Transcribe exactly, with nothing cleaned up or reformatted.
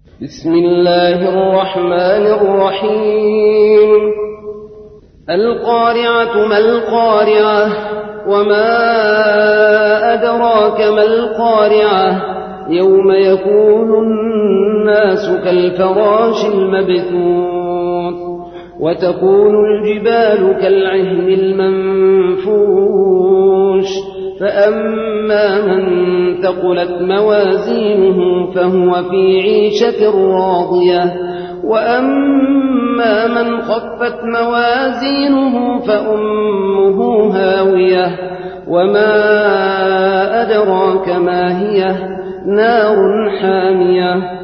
بسم الله الرحمن الرحيم. القارعة ما القارعة وما أدراك ما القارعة يوم يكون الناس كالفراش المبثوث وتكون الجبال كالعهن المنفوش فأما من ثقلت موازينه فهو في عيشة راضية وأما من خفت موازينه فأمه هاوية وما أدراك ما هي نار حامية